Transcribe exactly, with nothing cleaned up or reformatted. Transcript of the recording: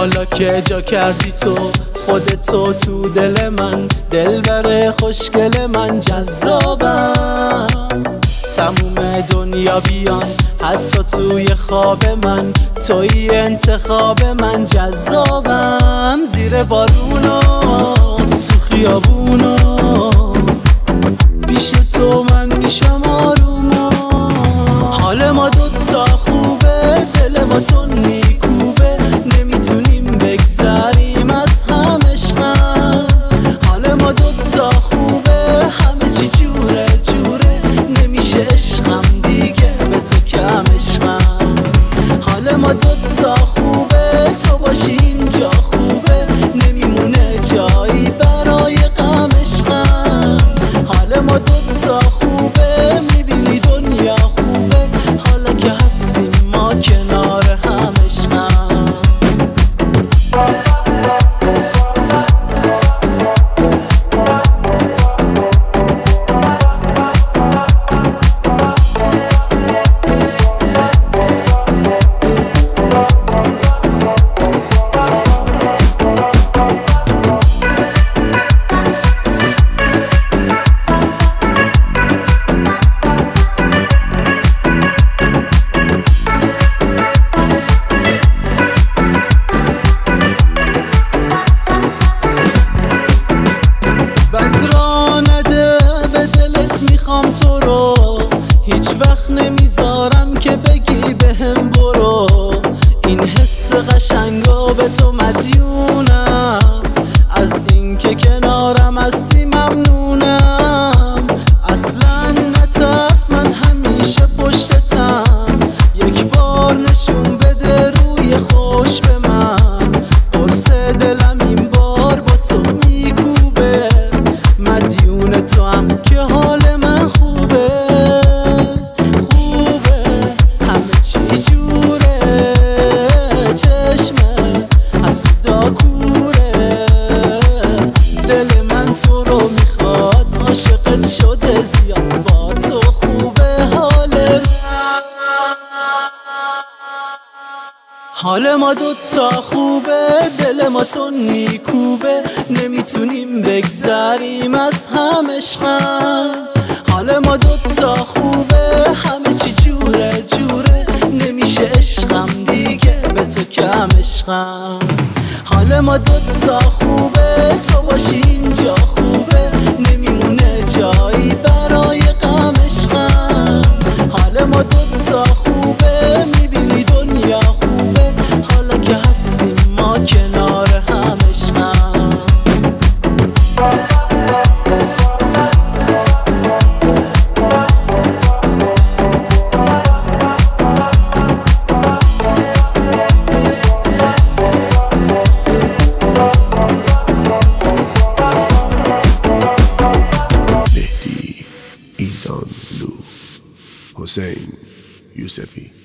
حالا که جا کردی تو خودتو تو دل من، دلبر خوشگل من، جذابم. تموم دنیا بیان حتی توی خواب من، توی انتخاب من، جذابم. زیر بارونو تو خیابونو پیش تو من میشم آرومو. حال ما دوتا خوبه، دل ما تو نیکوبه، نمیتونیم بگذریم از هم عشقم. حال ما دوتا خوبه، همه چی جوره جوره، نمیشه عشقم دیگه به تو کم عشقم. حال ما دوتا خوبه، تو باشی اینجا خوبه، نمیمونه جایی برای غم عشقم. حال ما دوتا خوبه، میبینی دنیا خوبه، حالا که هستیم ما کنار هم عشقم. میخوام تو رو هیچ وقت نمیذارم که بگی بهم برو. این حس قشنگا به تو مدیونم، از اینکه کنارم هستی ممنونم. اصلا نترس، من همیشه پشتتم، یک بار نشون بده روی خوش به من. قرص دلم این بار با تو میکوبه، مدیون تو هم که حال من خوبه خوبه، همه چی جوره، چشمه حسودا کوره. دل من تو رو میخواد، عاشقت شده زیاد، با تو خوبه حال من. حال ما دوتا خوبه، دل ما تو میکوبه، نمیتونیم بگذریم از هم عشقم. حال ما دوتا خوبه، همه چی جوره جوره، نمیشه عشقم دیگه به تو کم عشقم. حال ما دوتا خوبه، تو باشی اینجا خوبه، نمیمونه جایی برای غم عشقم. حال ما دوتا خوبه، میبینی دنیا خوبه، حالا که هستیم ما کنار هم عشقم. مهدی ایزان لو، حسین یوسفی.